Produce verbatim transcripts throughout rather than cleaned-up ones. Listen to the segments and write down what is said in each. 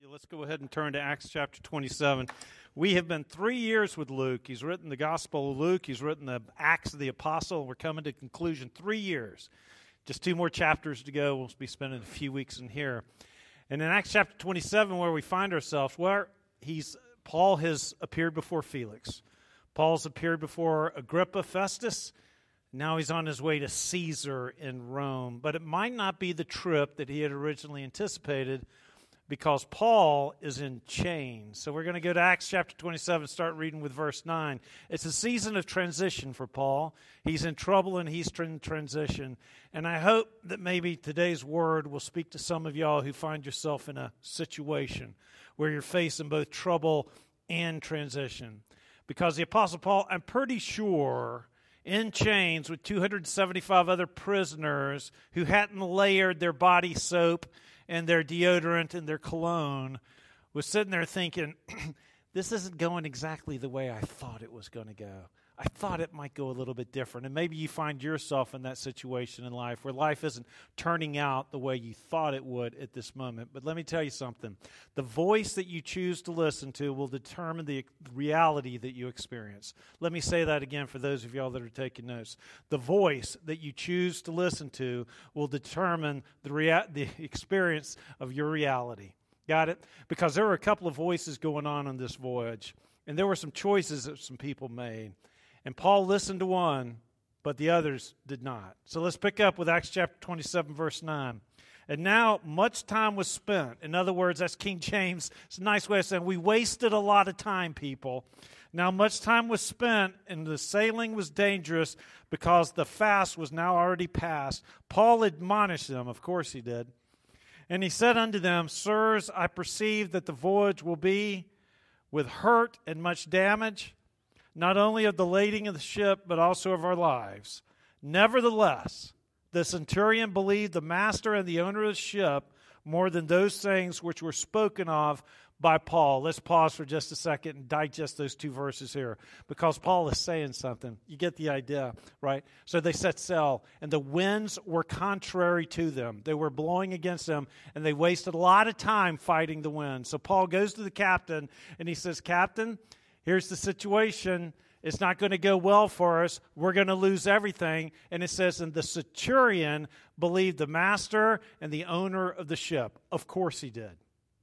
Let's go ahead and turn to Acts chapter twenty-seven. We have been three years with Luke. He's written the Gospel of Luke. He's written the Acts of the Apostle. We're coming to conclusion. Three years. Just two more chapters to go. We'll be spending a few weeks in here. And in Acts chapter twenty-seven, where we find ourselves, where he's Paul has appeared before Felix. Paul's appeared before Agrippa, Festus. Now he's on his way to Caesar in Rome. But it might not be the trip that he had originally anticipated, because Paul is in chains. So we're going to go to Acts chapter twenty-seven, start reading with verse nine. It's a season of transition for Paul. He's in trouble and he's in transition. And I hope that maybe today's word will speak to some of y'all who find yourself in a situation where you're facing both trouble and transition. Because the Apostle Paul, I'm pretty sure, in chains with two hundred seventy-five other prisoners who hadn't layered their body soap and their deodorant and their cologne, was sitting there thinking, this isn't going exactly the way I thought it was going to go. I thought it might go a little bit different. And maybe you find yourself in that situation in life where life isn't turning out the way you thought it would at this moment. But let me tell you something. The voice that you choose to listen to will determine the reality that you experience. Let me say that again for those of y'all that are taking notes. The voice that you choose to listen to will determine the rea- the experience of your reality. Got it? Because there were a couple of voices going on on this voyage, and there were some choices that some people made. And Paul listened to one, but the others did not. So let's pick up with Acts chapter twenty-seven, verse nine. And now much time was spent. In other words, that's King James. It's a nice way of saying we wasted a lot of time, people. Now much time was spent, and the sailing was dangerous because the fast was now already past. Paul admonished them. Of course he did. And he said unto them, Sirs, I perceive that the voyage will be with hurt and much damage, not only of the lading of the ship, but also of our lives. Nevertheless, the centurion believed the master and the owner of the ship more than those things which were spoken of by Paul. Let's pause for just a second and digest those two verses here, because Paul is saying something. You get the idea, right? So they set sail, and the winds were contrary to them. They were blowing against them, and they wasted a lot of time fighting the wind. So Paul goes to the captain, and he says, Captain, here's the situation. It's not going to go well for us. We're going to lose everything. And it says, and the centurion believed the master and the owner of the ship. Of course he did.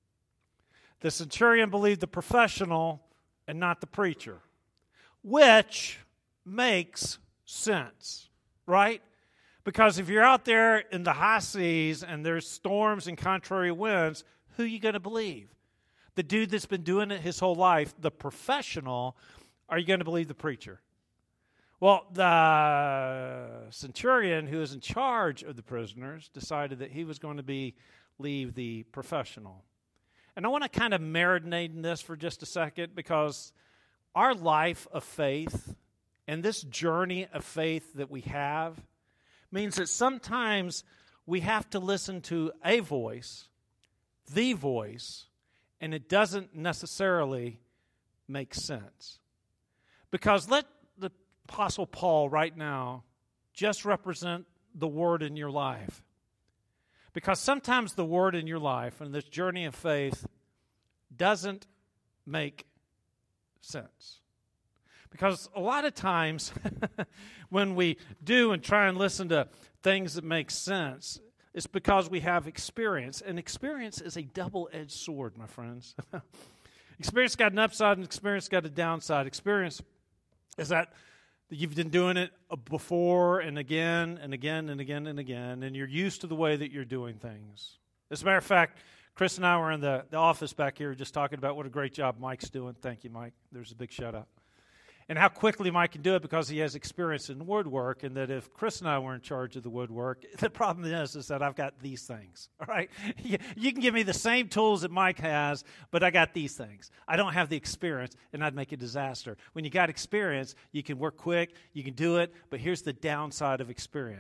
The centurion believed the professional and not the preacher, which makes sense, right? Because if you're out there in the high seas and there's storms and contrary winds, who are you going to believe? The dude that's been doing it his whole life, the professional, are you going to believe the preacher? Well, the centurion who is in charge of the prisoners decided that he was going to be leave the professional. And I want to kind of marinate in this for just a second, because our life of faith and this journey of faith that we have means that sometimes we have to listen to a voice, the voice, and it doesn't necessarily make sense. Because let the Apostle Paul right now just represent the word in your life. Because sometimes the word in your life and this journey of faith doesn't make sense. Because a lot of times when we do and try and listen to things that make sense, it's because we have experience. And experience is a double-edged sword, my friends. Experience got an upside and experience got a downside. Experience is that you've been doing it before and again and again and again and again, and you're used to the way that you're doing things. As a matter of fact, Chris and I were in the, the office back here just talking about what a great job Mike's doing. Thank you, Mike. There's a big shout-out. And how quickly Mike can do it because he has experience in woodwork, and that if Chris and I were in charge of the woodwork, the problem is, is that I've got these things, all right? You, you can give me the same tools that Mike has, but I got these things. I don't have the experience, and I'd make a disaster. When you got experience, you can work quick, you can do it, but here's the downside of experience.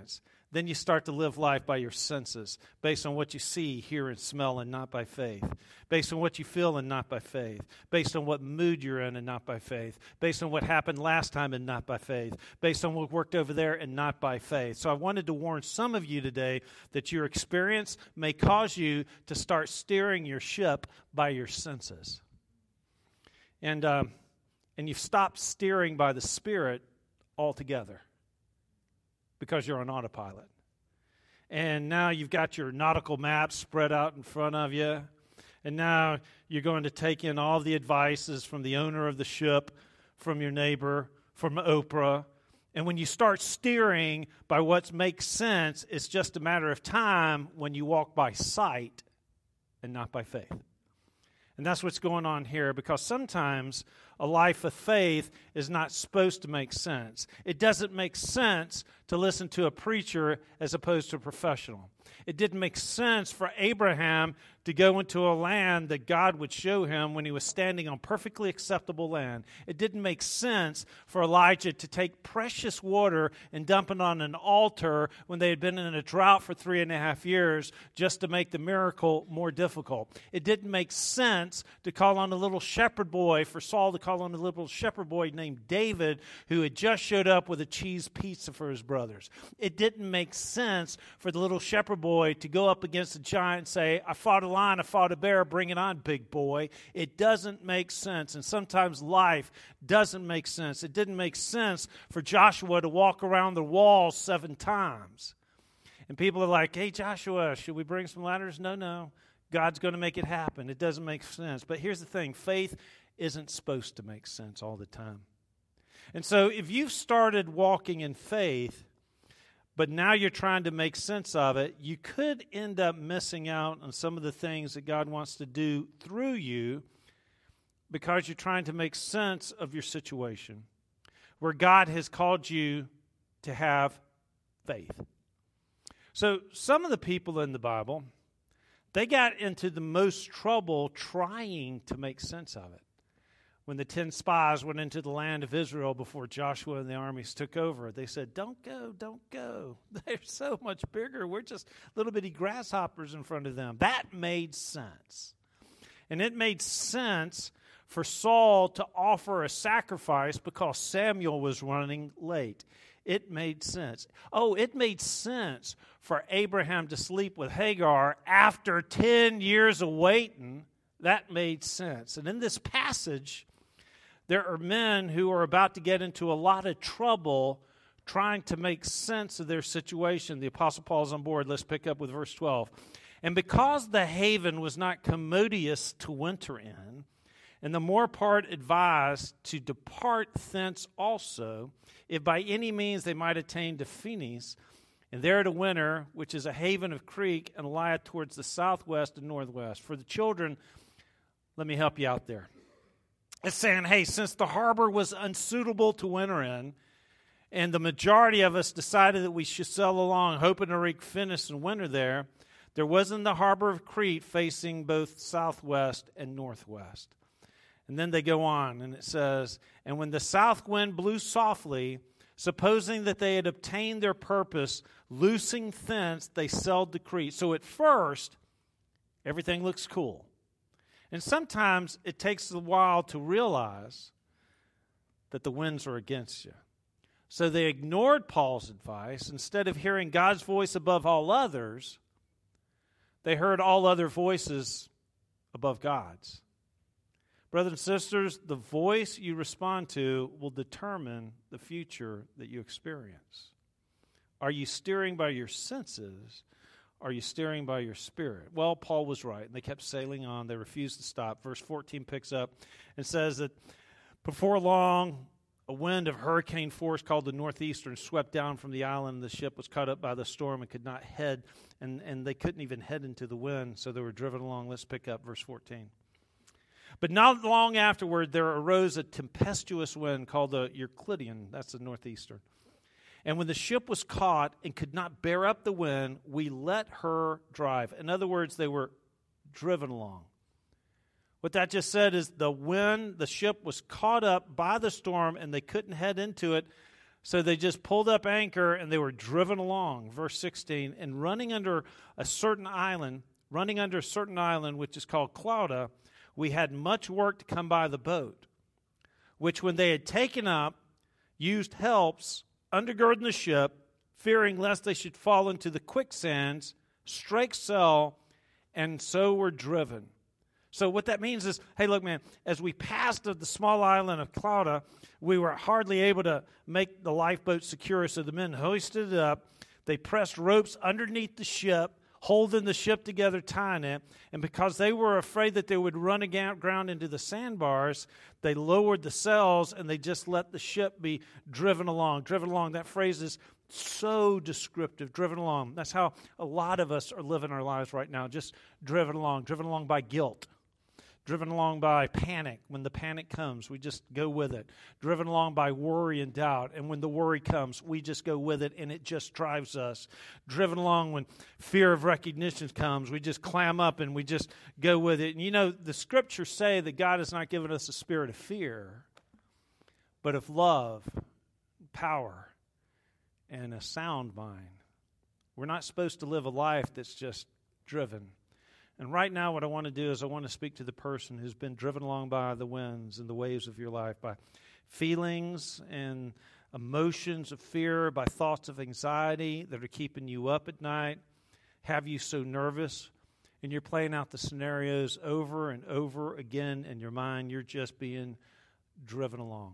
then you start to live life by your senses, based on what you see, hear, and smell, and not by faith. Based on what you feel and not by faith. Based on what mood you're in and not by faith. Based on what happened last time and not by faith. Based on what worked over there and not by faith. So I wanted to warn some of you today that your experience may cause you to start steering your ship by your senses. And, um, and you've stopped steering by the Spirit altogether, because you're on autopilot. And now you've got your nautical map spread out in front of you. And now you're going to take in all the advices from the owner of the ship, from your neighbor, from Oprah. And when you start steering by what makes sense, it's just a matter of time when you walk by sight and not by faith. And that's what's going on here, because sometimes a life of faith is not supposed to make sense. It doesn't make sense to listen to a preacher as opposed to a professional. It didn't make sense for Abraham to go into a land that God would show him when he was standing on perfectly acceptable land. It didn't make sense for Elijah to take precious water and dump it on an altar when they had been in a drought for three and a half years just to make the miracle more difficult. It didn't make sense to call on a little shepherd boy, for Saul to call on a little shepherd boy named David who had just showed up with a cheese pizza for his brothers. It didn't make sense for the little shepherd boy to go up against a giant and say, I fought a lion, I fought a bear, bring it on, big boy. It doesn't make sense. And sometimes life doesn't make sense. It didn't make sense for Joshua to walk around the wall seven times. And people are like, hey, Joshua, should we bring some ladders? No, no. God's going to make it happen. It doesn't make sense. But here's the thing. Faith isn't supposed to make sense all the time. And so if you've started walking in faith, but now you're trying to make sense of it, you could end up missing out on some of the things that God wants to do through you because you're trying to make sense of your situation, where God has called you to have faith. So some of the people in the Bible, they got into the most trouble trying to make sense of it. When the ten spies went into the land of Israel before Joshua and the armies took over, they said, don't go, don't go. They're so much bigger. We're just little bitty grasshoppers in front of them. That made sense. And it made sense for Saul to offer a sacrifice because Samuel was running late. It made sense. Oh, it made sense for Abraham to sleep with Hagar after ten years of waiting. That made sense. And in this passage, there are men who are about to get into a lot of trouble trying to make sense of their situation. The Apostle Paul's on board. Let's pick up with verse twelve. And because the haven was not commodious to winter in, and the more part advised to depart thence also, if by any means they might attain to Phoenix, and there to winter, which is a haven of Crete, and lieth towards the southwest and northwest. For the children, let me help you out there. It's saying, hey, since the harbor was unsuitable to winter in, and the majority of us decided that we should sail along, hoping to reach Phoenix and winter there, there was in the harbor of Crete facing both southwest and northwest. And then they go on, and it says, and when the south wind blew softly, supposing that they had obtained their purpose, loosing thence, they sailed to Crete. So at first, everything looks cool. And sometimes it takes a while to realize that the winds are against you. So they ignored Paul's advice. Instead of hearing God's voice above all others, they heard all other voices above God's. Brothers and sisters, the voice you respond to will determine the future that you experience. Are you steering by your senses? Are you steering by your spirit? Well, Paul was right, and they kept sailing on. They refused to stop. Verse fourteen picks up and says that before long, a wind of hurricane force called the northeastern swept down from the island. The ship was caught up by the storm and could not head, and, and they couldn't even head into the wind, so they were driven along. Let's pick up verse fourteen. But not long afterward, there arose a tempestuous wind called the Euclidean. That's the northeastern. And when the ship was caught and could not bear up the wind, we let her drive. In other words, they were driven along. What that just said is the wind, the ship was caught up by the storm and they couldn't head into it. So they just pulled up anchor and they were driven along, verse sixteen, and running under a certain island, running under a certain island, which is called Clauda, we had much work to come by the boat, which when they had taken up, used helps, undergirding the ship, fearing lest they should fall into the quicksands, strake sail, and so were driven. So what that means is, hey, look, man, as we passed the small island of Clauda, we were hardly able to make the lifeboat secure, so the men hoisted it up. They pressed ropes underneath the ship, holding the ship together, tying it. And because they were afraid that they would run aground into the sandbars, they lowered the sails and they just let the ship be driven along. Driven along, that phrase is so descriptive, driven along. That's how a lot of us are living our lives right now, just driven along, driven along by guilt. Driven along by panic. When the panic comes, we just go with it. Driven along by worry and doubt. And when the worry comes, we just go with it and it just drives us. Driven along when fear of recognition comes, we just clam up and we just go with it. And you know, the scriptures say that God has not given us a spirit of fear, but of love, power, and a sound mind. We're not supposed to live a life that's just driven. And right now what I want to do is I want to speak to the person who's been driven along by the winds and the waves of your life, by feelings and emotions of fear, by thoughts of anxiety that are keeping you up at night, have you so nervous, and you're playing out the scenarios over and over again in your mind. You're just being driven along.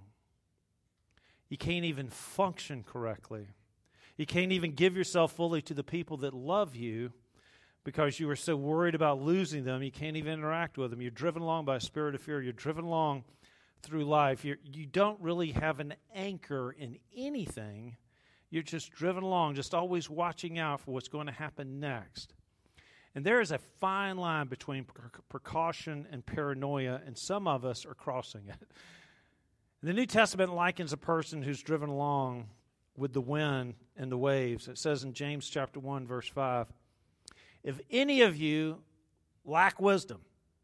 You can't even function correctly. You can't even give yourself fully to the people that love you, because you are so worried about losing them, you can't even interact with them. You're driven along by a spirit of fear. You're driven along through life. You're, you don't really have an anchor in anything. You're just driven along, just always watching out for what's going to happen next. And there is a fine line between pre- precaution and paranoia, and some of us are crossing it. The New Testament likens a person who's driven along with the wind and the waves. It says in James chapter one, verse five, if any of you lack wisdom,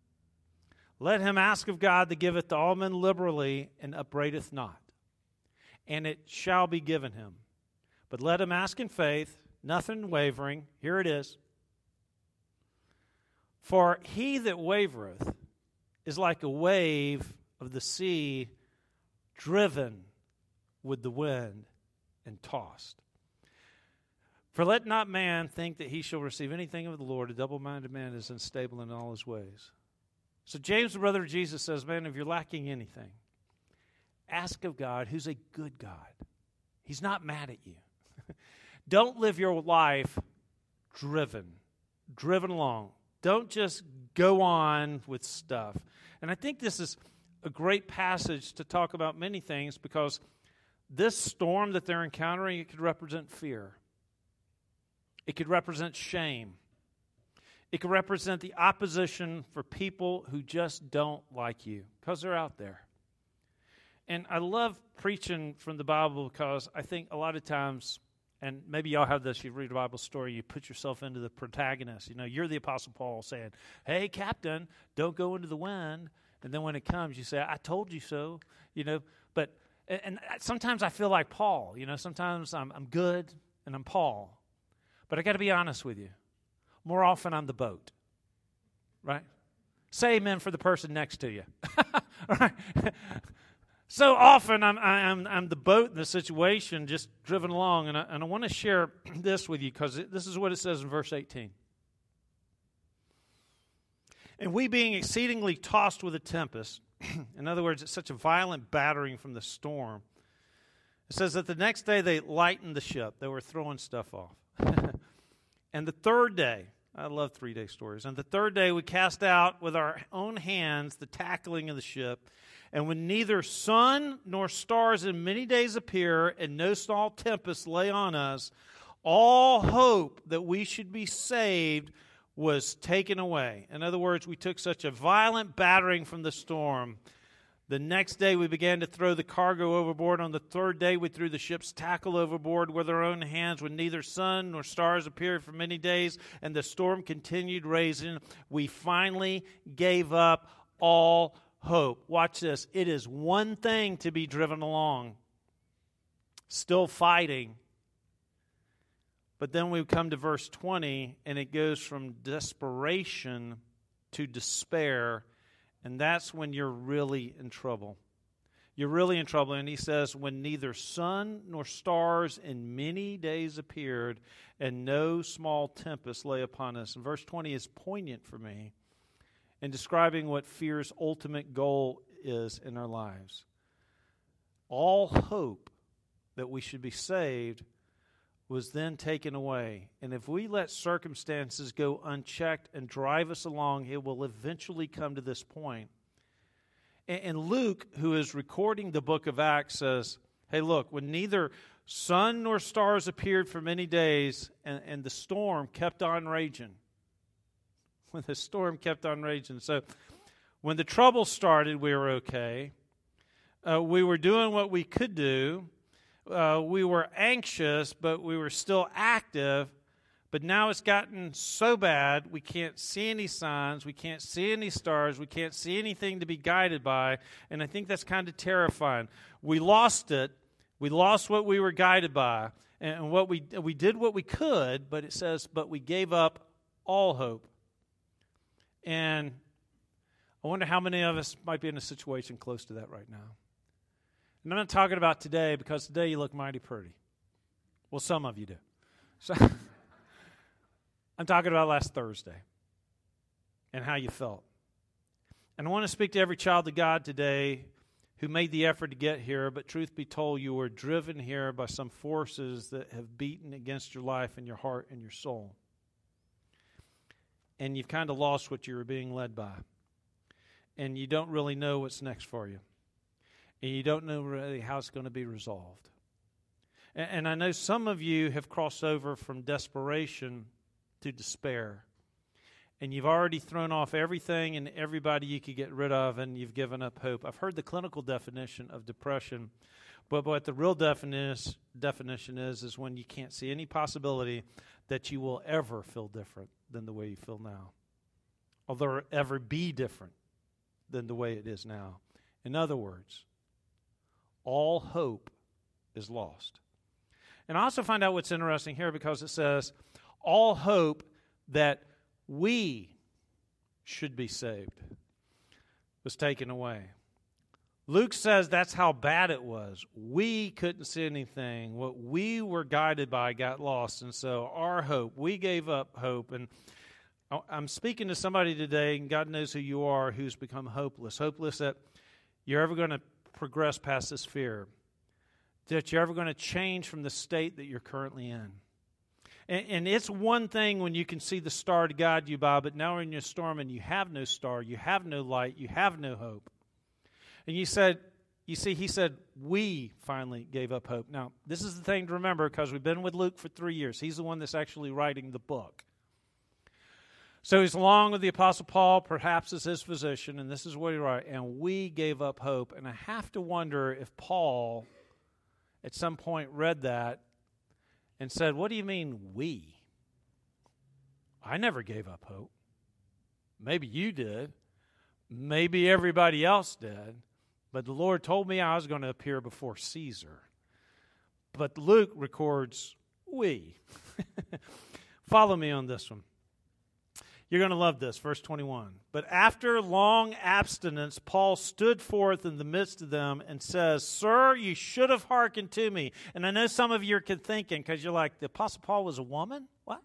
let him ask of God that giveth to all men liberally and upbraideth not, and it shall be given him. But let him ask in faith, nothing wavering. Here it is. For he that wavereth is like a wave of the sea driven with the wind and tossed. For let not man think that he shall receive anything of the Lord. A double-minded man is unstable in all his ways. So James, the brother of Jesus, says, man, if you're lacking anything, ask of God, who's a good God. He's not mad at you. Don't live your life driven, driven along. Don't just go on with stuff. And I think this is a great passage to talk about many things, because this storm that they're encountering, it could represent fear. It could represent shame. It could represent the opposition for people who just don't like you, because they're out there. And I love preaching from the Bible, because I think a lot of times, and maybe y'all have this, you read a Bible story, you put yourself into the protagonist. You know, you're the Apostle Paul saying, hey, Captain, don't go into the wind. And then when it comes, you say, I told you so. You know, but, and sometimes I feel like Paul. You know, sometimes I'm, I'm good and I'm Paul. But I got to be honest with you. More often, I'm the boat, right? Say amen for the person next to you. Right? So often, I'm, I'm, I'm the boat in the situation, just driven along. And I, and I want to share this with you, because this is what it says in verse eighteen. And we being exceedingly tossed with a tempest, in other words, it's such a violent battering from the storm. It says that the next day they lightened the ship. They were throwing stuff off. And the third day, I love three-day stories. And the third day we cast out with our own hands the tackling of the ship. And when neither sun nor stars in many days appear, and no small tempest lay on us, all hope that we should be saved was taken away. In other words, we took such a violent battering from the storm. The next day we began to throw the cargo overboard. On the third day we threw the ship's tackle overboard with our own hands. When neither sun nor stars appeared for many days and the storm continued raging, we finally gave up all hope. Watch this. It is one thing to be driven along. still fighting. But then we come to verse twenty, and it goes from desperation to despair, and that's when you're really in trouble. You're really in trouble. And he says, when neither sun nor stars in many days appeared, and no small tempest lay upon us. And verse twenty is poignant for me in describing what fear's ultimate goal is in our lives. All hope that we should be saved was then taken away. And if we let circumstances go unchecked and drive us along, it will eventually come to this point. And Luke, who is recording the book of Acts, says, hey, look, when neither sun nor stars appeared for many days, and, and the storm kept on raging. When the storm kept on raging. So when the trouble started, we were okay. Uh, we were doing what we could do. Uh, we were anxious, but we were still active. But now it's gotten so bad, we can't see any signs, we can't see any stars, we can't see anything to be guided by. And I think that's kind of terrifying. We lost it. We lost what we were guided by. And what we we did what we could, but it says, but we gave up all hope. And I wonder how many of us might be in a situation close to that right now. And I'm not talking about today, because today you look mighty pretty. Well, some of you do. So I'm talking about last Thursday and how you felt. And I want to speak to every child of God today who made the effort to get here, but truth be told, you were driven here by some forces that have beaten against your life and your heart and your soul. And you've kind of lost what you were being led by. And you don't really know what's next for you. And you don't know really how it's going to be resolved. And, and I know some of you have crossed over from desperation to despair. And you've already thrown off everything and everybody you could get rid of, and you've given up hope. I've heard the clinical definition of depression, but what the real definition definition is, is when you can't see any possibility that you will ever feel different than the way you feel now. Or there ever be different than the way it is now. In other words, all hope is lost. And I also find out what's interesting here, because it says, all hope that we should be saved was taken away. Luke says that's how bad it was. We couldn't see anything. What we were guided by got lost. And so our hope, we gave up hope. And I'm speaking to somebody today, and God knows who you are, who's become hopeless. Hopeless that you're ever going to progress past this fear. That you're ever going to change from the state that you're currently in. And, and it's one thing when you can see the star to guide you by, but now we're in your storm and you have no star, you have no light, you have no hope. And you said, you see, he said, we finally gave up hope. Now, this is the thing to remember, because we've been with Luke for three years. He's the one that's actually writing the book. So he's along with the Apostle Paul, perhaps as his physician, and this is what he wrote, and we gave up hope. And I have to wonder if Paul at some point read that and said, what do you mean we? I never gave up hope. Maybe you did. Maybe everybody else did. But the Lord told me I was going to appear before Caesar. But Luke records we. Follow me on this one. You're going to love this, verse twenty-one. But after long abstinence, Paul stood forth in the midst of them and says, Sir, you should have hearkened to me. And I know some of you are thinking, because you're like, the Apostle Paul was a woman? What?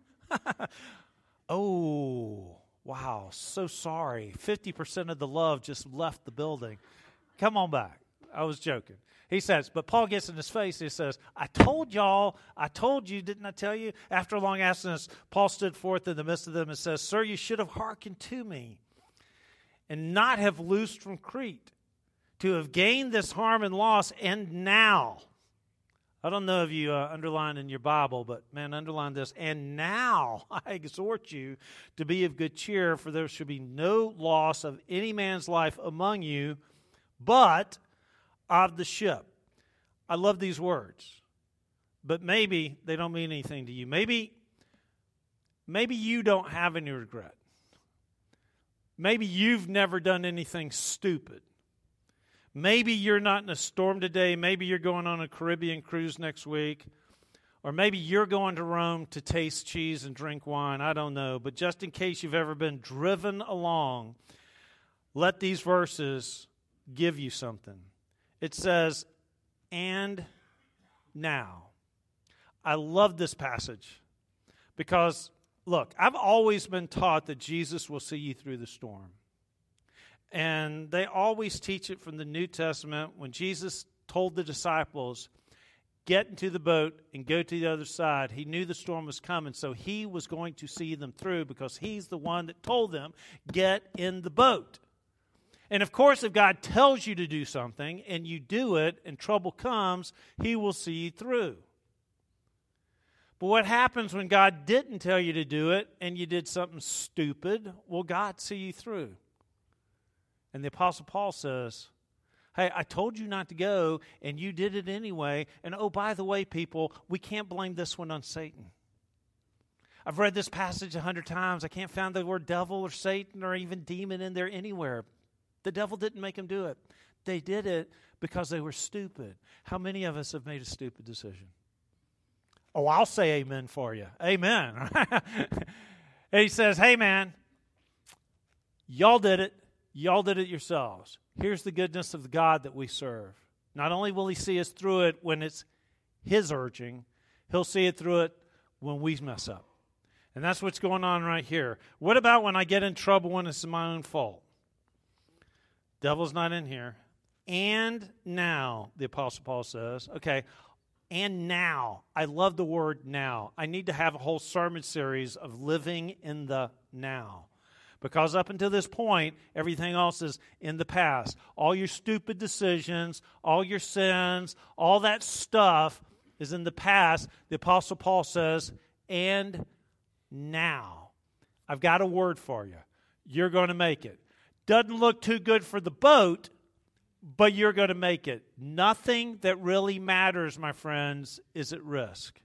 Oh, wow, so sorry. fifty percent of the love just left the building. Come on back. I was joking. He says, but Paul gets in his face. He says, I told y'all, I told you, didn't I tell you? After a long abstinence, Paul stood forth in the midst of them and says, Sir, you should have hearkened to me and not have loosed from Crete, to have gained this harm and loss. And now, I don't know if you uh, underline in your Bible, but man, underline this. And now I exhort you to be of good cheer, for there should be no loss of any man's life among you, but of the ship. I love these words, but maybe they don't mean anything to you. Maybe, maybe you don't have any regret. Maybe you've never done anything stupid. Maybe you're not in a storm today. Maybe you're going on a Caribbean cruise next week. Or maybe you're going to Rome to taste cheese and drink wine. I don't know. But just in case you've ever been driven along, let these verses give you something. It says, and now. I love this passage because, look, I've always been taught that Jesus will see you through the storm. And they always teach it from the New Testament when Jesus told the disciples, get into the boat and go to the other side. He knew the storm was coming, so he was going to see them through because he's the one that told them, get in the boat. And of course, if God tells you to do something and you do it and trouble comes, he will see you through. But what happens when God didn't tell you to do it and you did something stupid? Will God see you through? And the Apostle Paul says, hey, I told you not to go, and you did it anyway. And oh, by the way, people, we can't blame this one on Satan. I've read this passage a hundred times. I can't find the word devil or Satan or even demon in there anywhere. The devil didn't make them do it. They did it because they were stupid. How many of us have made a stupid decision? Oh, I'll say amen for you. Amen. And he says, hey, man, y'all did it. Y'all did it yourselves. Here's the goodness of the God that we serve. Not only will he see us through it when it's his urging, he'll see it through it when we mess up. And that's what's going on right here. What about when I get in trouble when it's my own fault? Devil's not in here. And now, the Apostle Paul says, okay, and now. I love the word now. I need to have a whole sermon series of living in the now. Because up until this point, everything else is in the past. All your stupid decisions, all your sins, all that stuff is in the past. The Apostle Paul says, and now. I've got a word for you. You're going to make it. Doesn't look too good for the boat, but you're going to make it. Nothing that really matters, my friends, is at risk.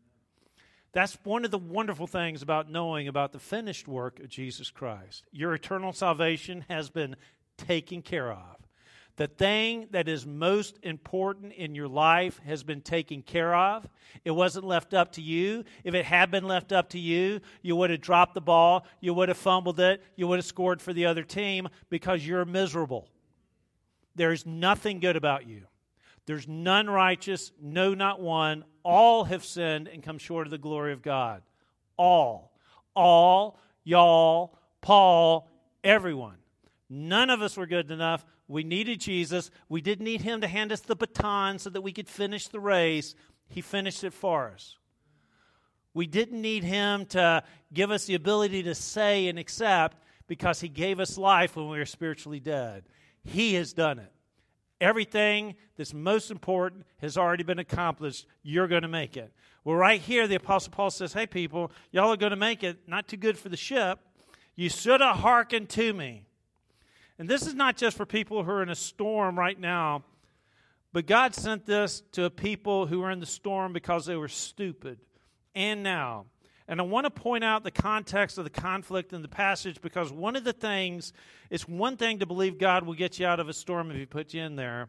That's one of the wonderful things about knowing about the finished work of Jesus Christ. Your eternal salvation has been taken care of. The thing that is most important in your life has been taken care of. It wasn't left up to you. If it had been left up to you, you would have dropped the ball, you would have fumbled it, you would have scored for the other team because you're miserable. There's nothing good about you. There's none righteous, no, not one. All have sinned and come short of the glory of God. All. All, y'all, Paul, everyone. None of us were good enough. We needed Jesus. We didn't need him to hand us the baton so that we could finish the race. He finished it for us. We didn't need him to give us the ability to say and accept because he gave us life when we were spiritually dead. He has done it. Everything that's most important has already been accomplished. You're going to make it. Well, right here, the Apostle Paul says, hey, people, y'all are going to make it. Not too good for the ship. You should have hearkened to me. And this is not just for people who are in a storm right now, but God sent this to people who were in the storm because they were stupid. And now. And I want to point out the context of the conflict in the passage because one of the things, it's one thing to believe God will get you out of a storm if he puts you in there.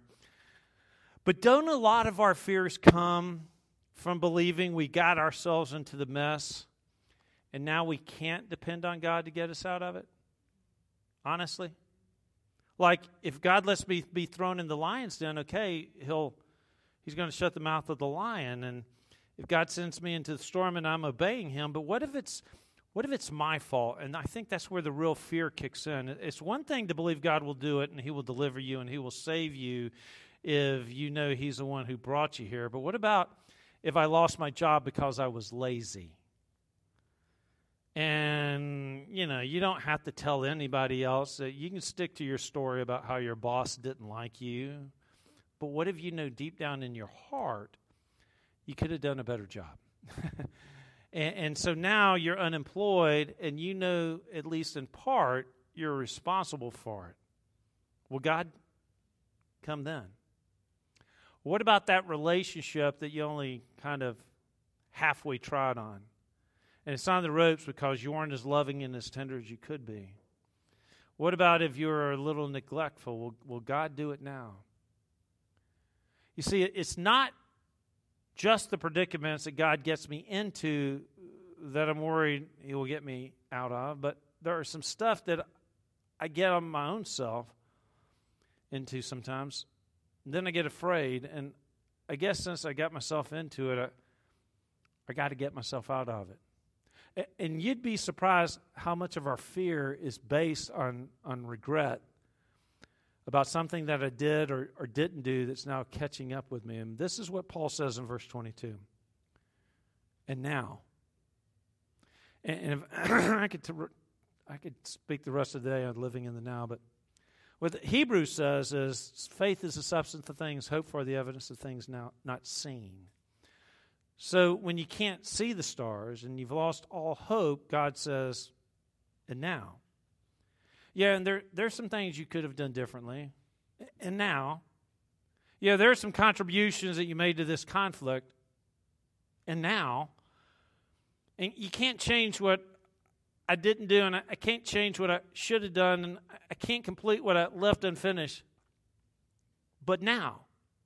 But don't a lot of our fears come from believing we got ourselves into the mess and now we can't depend on God to get us out of it? Honestly? Like, if God lets me be thrown in the lion's den, okay, he'll he's going to shut the mouth of the lion. And if God sends me into the storm and I'm obeying him, but what if it's what if it's my fault? And I think that's where the real fear kicks in. It's one thing to believe God will do it and he will deliver you and he will save you if you know he's the one who brought you here. But what about if I lost my job because I was lazy? And, you know, you don't have to tell anybody else. You can stick to your story about how your boss didn't like you. But what if you know deep down in your heart you could have done a better job? and, and so now you're unemployed, and you know, at least in part, you're responsible for it. Will God come then? What about that relationship that you only kind of halfway tried on? And it's on the ropes because you weren't as loving and as tender as you could be. What about if you're a little neglectful? Will, will God do it now? You see, it's not just the predicaments that God gets me into that I'm worried He will get me out of, but there are some stuff that I get on my own self into sometimes. And then I get afraid, and I guess since I got myself into it, I, I got to get myself out of it. And you'd be surprised how much of our fear is based on, on regret about something that I did or, or didn't do that's now catching up with me. And this is what Paul says in verse twenty-two. And now. And, and if I could, to, I could speak the rest of the day on living in the now, but what the Hebrews says is faith is the substance of things hoped for, the evidence of things now not seen. So when you can't see the stars and you've lost all hope, God says, and now. Yeah, and there there's some things you could have done differently. And now. Yeah, there are some contributions that you made to this conflict. And now. And you can't change what I didn't do, and I, I can't change what I should have done, and I can't complete what I left unfinished. But now.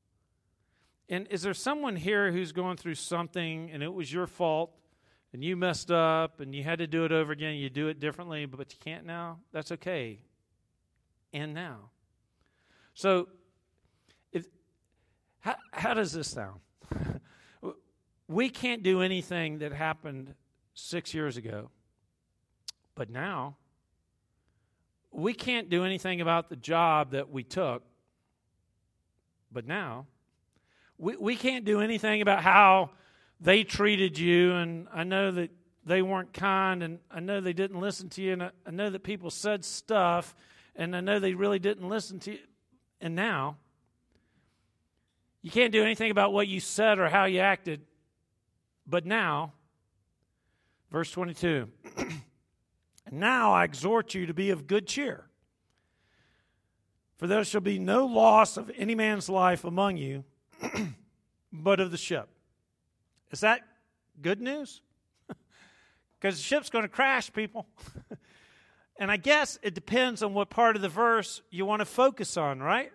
And is there someone here who's going through something, and it was your fault, and you messed up, and you had to do it over again, you do it differently, but you can't now? That's okay. And now. So, if how, how does this sound? We can't do anything that happened six years ago, but now, we can't do anything about the job that we took, but now, we, we can't do anything about how they treated you, and I know that they weren't kind, and I know they didn't listen to you, and I, I know that people said stuff, and I know they really didn't listen to you. And now, you can't do anything about what you said or how you acted, but now, verse twenty-two, now I exhort you to be of good cheer, for there shall be no loss of any man's life among you, but of the ship. Is that good news? Because the ship's going to crash, people. And I guess it depends on what part of the verse you want to focus on, right?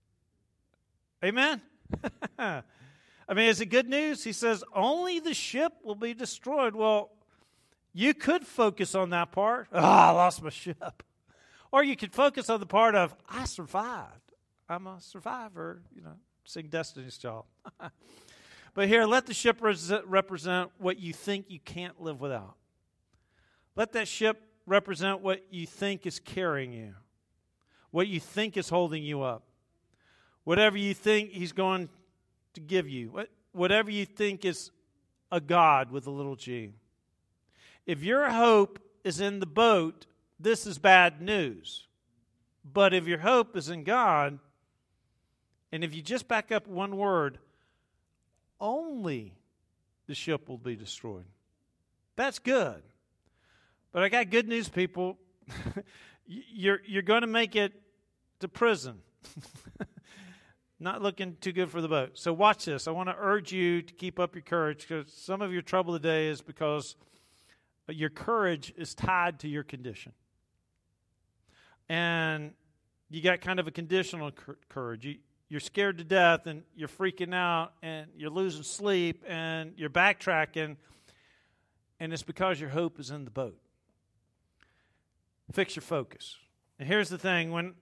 Amen? I mean, is it good news? He says, only the ship will be destroyed. Well, you could focus on that part. Ah, oh, I lost my ship. Or you could focus on the part of, I survived. I'm a survivor, you know, sing Destiny's Child. But here, let the ship represent what you think you can't live without. Let that ship represent what you think is carrying you, what you think is holding you up, whatever you think He's going to give you, whatever you think is a God with a little g. If your hope is in the boat, this is bad news. But if your hope is in God, and if you just back up one word, only the ship will be destroyed. That's good. But I got good news, people. you're you're going to make it to prison. Not looking too good for the boat. So watch this. I want to urge you to keep up your courage, because some of your trouble today is because your courage is tied to your condition. And you got kind of a conditional courage. You, you're scared to death, and you're freaking out, and you're losing sleep, and you're backtracking, and it's because your hope is in the boat. Fix your focus. And here's the thing. When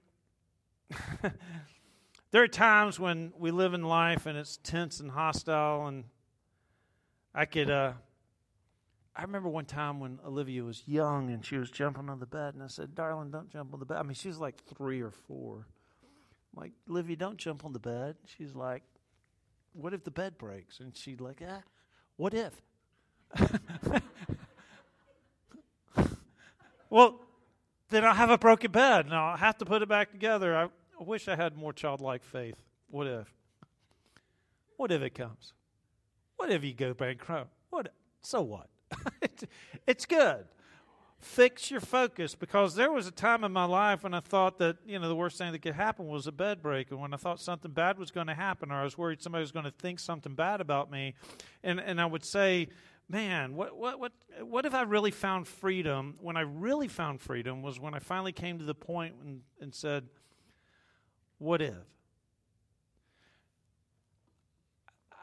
there are times when we live in life, and it's tense and hostile, and I could... Uh, I remember one time when Olivia was young and she was jumping on the bed, and I said, darling, don't jump on the bed. I mean, she was like three or four. I'm like, Olivia, don't jump on the bed. She's like, what if the bed breaks? And she's like, ah, what if? Well, then I'll have a broken bed, and I'll have to put it back together. I, I wish I had more childlike faith. What if? What if it comes? What if you go bankrupt? What? So what? It's good. Fix your focus, because there was a time in my life when I thought that, you know, the worst thing that could happen was a bed break, and when I thought something bad was going to happen, or I was worried somebody was going to think something bad about me, and and I would say, man, what what what what if I really found freedom? When I really found freedom was when I finally came to the point and, and said, what if?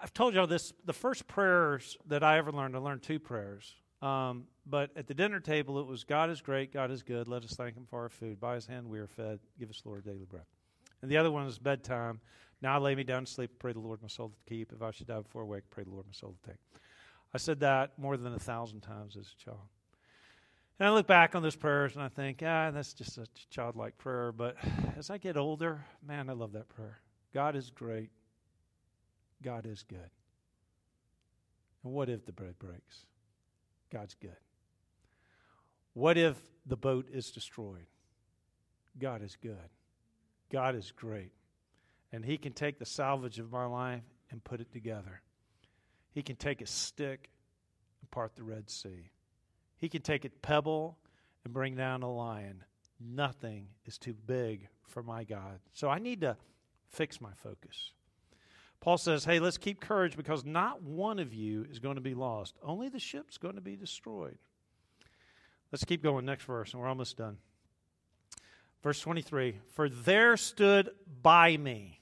I've told y'all this, the first prayers that I ever learned, I learned two prayers. Um, but at the dinner table, it was, God is great, God is good, let us thank him for our food. By his hand we are fed, give us, Lord, daily bread. And the other one is bedtime. Now I lay me down to sleep, pray the Lord my soul to keep. If I should die before I wake, pray the Lord my soul to take. I said that more than a thousand times as a child. And I look back on those prayers and I think, ah, that's just a childlike prayer. But as I get older, man, I love that prayer. God is great. God is good. And what if the bread breaks? God's good. What if the boat is destroyed? God is good. God is great. And he can take the salvage of my life and put it together. He can take a stick and part the Red Sea. He can take a pebble and bring down a lion. Nothing is too big for my God. So I need to fix my focus. Paul says, hey, let's keep courage because not one of you is going to be lost. Only the ship's going to be destroyed. Let's keep going. Next verse, and we're almost done. Verse twenty-three, for there stood by me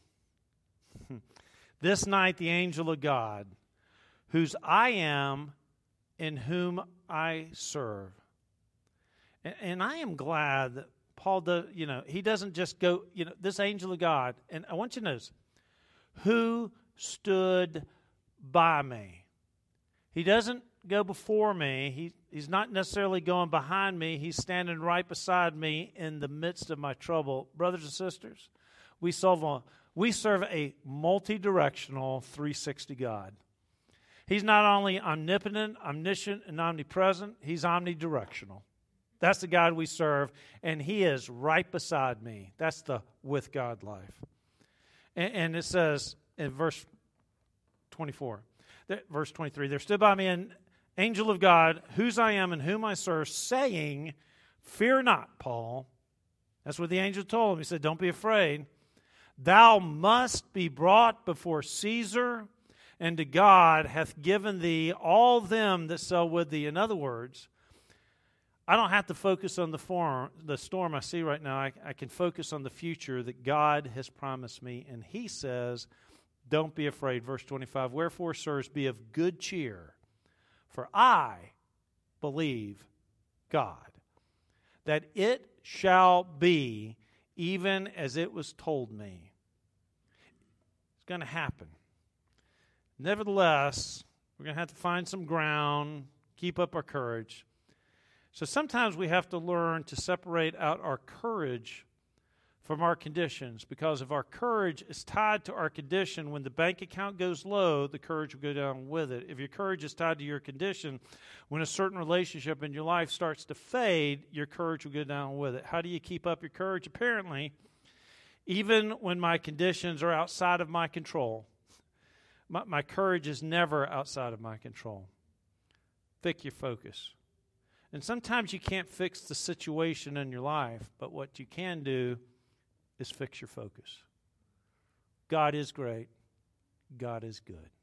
this night the angel of God, whose I am in whom I serve. And, and I am glad that Paul, does, you know, he doesn't just go, you know, this angel of God, and I want you to notice, who stood by me. He doesn't go before me. He, he's not necessarily going behind me. He's standing right beside me in the midst of my trouble. Brothers and sisters, we, solve a, we serve a multi-directional three sixty God. He's not only omnipotent, omniscient, and omnipresent, he's omnidirectional. That's the God we serve, and he is right beside me. That's the with God life. And, and it says in verse twenty-four, that, verse twenty-three, there stood by me an angel of God, whose I am and whom I serve, saying, fear not, Paul. That's what the angel told him. He said, don't be afraid. Thou must be brought before Caesar, and to God hath given thee all them that sail with thee. In other words, I don't have to focus on the, form, the storm I see right now. I, I can focus on the future that God has promised me. And he says, don't be afraid. Verse twenty-five, wherefore, sirs, be of good cheer, for I believe God, that it shall be even as it was told me. It's going to happen. Nevertheless, we're going to have to find some ground, keep up our courage. So sometimes we have to learn to separate out our courage from our conditions, because if our courage is tied to our condition, when the bank account goes low, the courage will go down with it. If your courage is tied to your condition, when a certain relationship in your life starts to fade, your courage will go down with it. How do you keep up your courage? Apparently, even when my conditions are outside of my control, my, my courage is never outside of my control. Fix your focus. And sometimes you can't fix the situation in your life, but what you can do is fix your focus. God is great. God is good.